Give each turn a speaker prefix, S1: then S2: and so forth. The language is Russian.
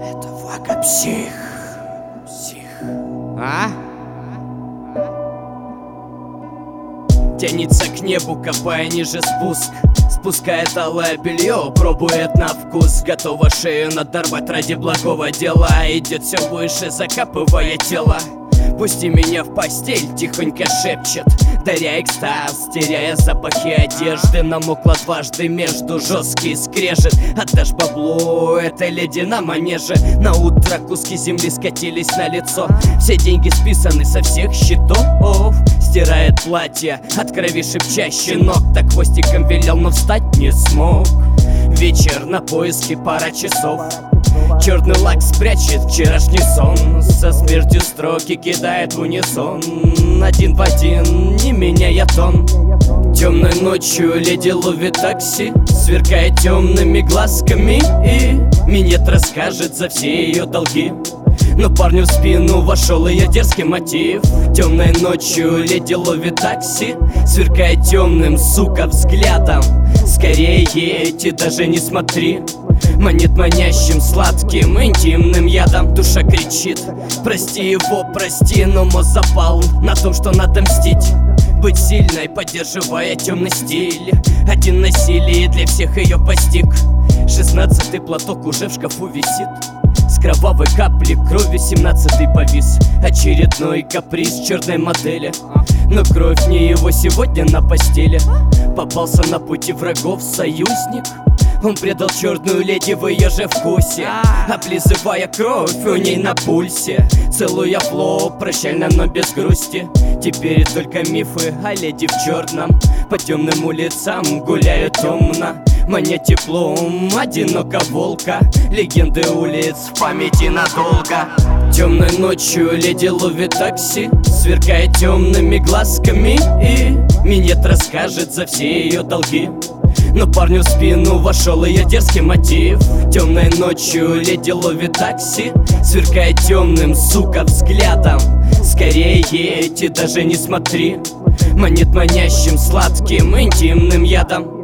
S1: Это Вака псих. А? Тянется к небу, копая ниже спуск. Спускает алое белье, пробует на вкус. Готова шею надорвать ради благого дела. Идет все выше, закапывая тело. Пусти меня в постель, тихонько шепчет, даря экстаз, теряя запахи одежды. Намокла дважды между, жесткий скрежет. Отдашь бабло этой леди на манеже. На утро куски земли скатились на лицо. Все деньги списаны со всех счетов. Стирает платье, от крови шепча щенок. Так хвостиком велел, но встать не смог. Вечер на поиске, пара часов. Черный лак спрячет вчерашний сон. Со смертью строки кидает в унисон. Один в один, не меняя тон. Темной ночью леди ловит такси, сверкая темными глазками, и минет расскажет за все ее долги. Но парню в спину вошел ее дерзкий мотив. Темной ночью леди ловит такси, сверкая темным, сука, взглядом. Скорее едь и даже не смотри. Манит манящим, сладким, интимным ядом. Душа кричит: прости его, прости, но мозг запал на том, что надо мстить. Быть сильной, поддерживая темный стиль. Один насилие для всех ее постиг. 16-й платок уже в шкафу висит. С кровавой капли крови 17-й повис. Очередной каприз черной модели. Но кровь не его сегодня на постели. Попался на пути врагов союзник. Он предал черную леди в ее же вкусе, облизывая кровь у ней на пульсе. Целуя в лоб, прощально, но без грусти. Теперь только мифы о леди в черном. По темным улицам гуляют томно, маня теплом одиноко волка. Легенды улиц в памяти надолго. Темной ночью леди ловит такси, сверкая темными глазками, и минет расскажет за все ее долги. Но парню в спину вошел ее дерзкий мотив. Темной ночью леди ловит такси, сверкая темным, сука, взглядом. Скорее едь и даже не смотри. Манит манящим, сладким, интимным ядом.